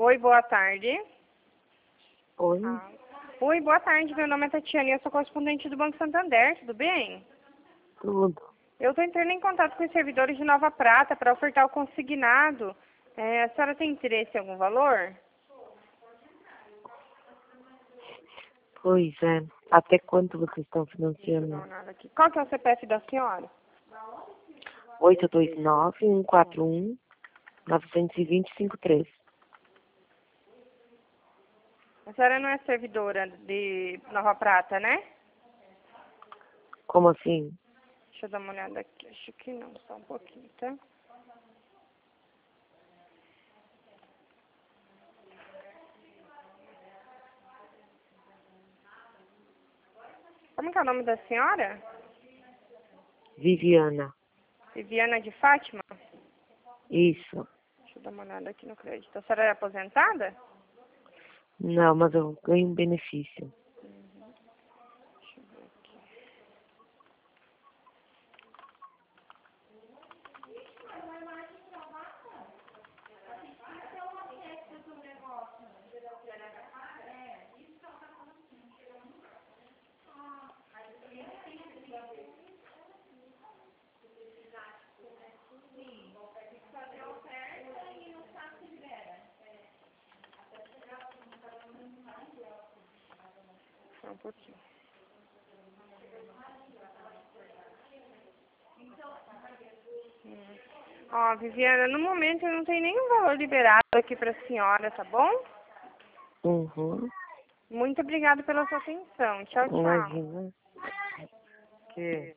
Oi, boa tarde. Oi, Oi, boa tarde. Meu nome é Tatiana e eu sou correspondente do Banco Santander. Tudo bem? tudo. Eu estou entrando em contato com os servidores de Nova Prata para ofertar o consignado. A senhora tem interesse em algum valor? Pois é. Até quanto vocês estão Deixa eu dar financiando? uma olhada aqui. Qual que é o CPF da senhora? 829-141-920-53. A senhora não é servidora de Nova Prata, né? Como assim? Deixa eu dar uma olhada aqui. Acho que não, só um pouquinho, tá? Como que é o nome da senhora? Viviana. Viviana de Fátima? Isso. Deixa eu dar uma olhada aqui no crédito. A senhora é aposentada? Não, mas eu ganho um benefício. Deixa eu ver aqui. Só um pouquinho. Ó, Viviana, no momento eu não tenho nenhum valor liberado aqui para a senhora, tá bom? Uhum. Muito obrigada pela sua atenção. Tchau, tchau. Imagina. Que